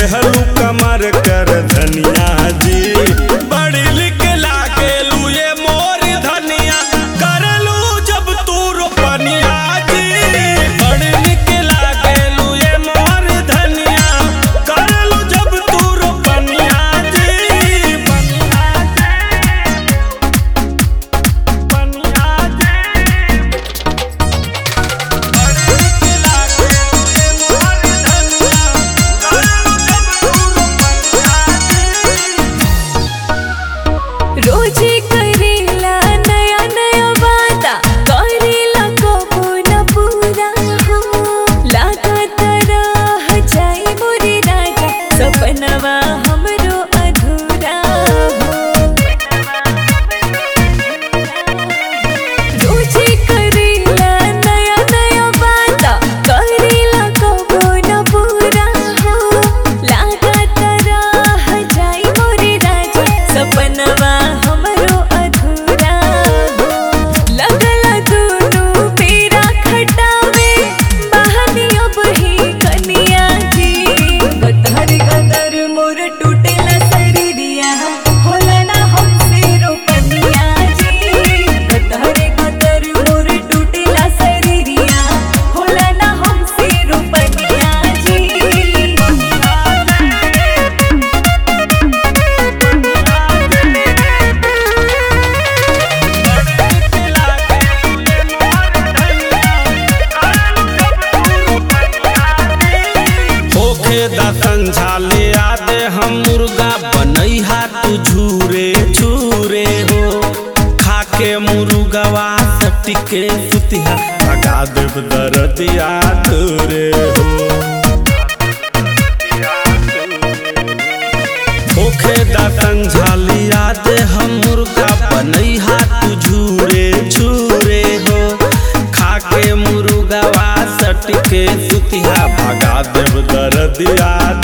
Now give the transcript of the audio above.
देहलू कमर कर धनिया जी। बड़ी लिख लागे लू ये मोर धनिया, करलू जब तू रोपनिया जी। बड़ी लिख लागे लू ये मोर धनिया, करलू जब तू रोपनिया जी। रोजे करेला नया नया वादा, करेला कबो न पूरा हो। लागत रह जाई मोरे राजा, सपनवा हमरो अधूरा हो। रोजे करेला नया नया वादा, करेला कबो न पूरा हो। लागत रह जाई मोरे राजा, सपनवा हमरो अधूरा हो। लगला दुनू बेरा खटावे, बहानी अब ही कनिया जी। गदर गदर मोर टूटेला शरीरिया, होला ना हमसे रोपनिया जी। गदर गदर मोर टूटेला शरीरिया, होला ना हमसे रोपनिया जी। होखे दसन झाले आदे हम मुर्गा, बनैहा तू झूरे झूरे हो। खाके मुर्गवा सटिके सुतिहा, भगा देव दरदिया तोरे हो। होखे दसन झाली आदे हम मुर्गा, बनैहा तू झूरे झूरे हो। खाके मुर्गवा सटिके सुतिहा, भगा देव दरदिया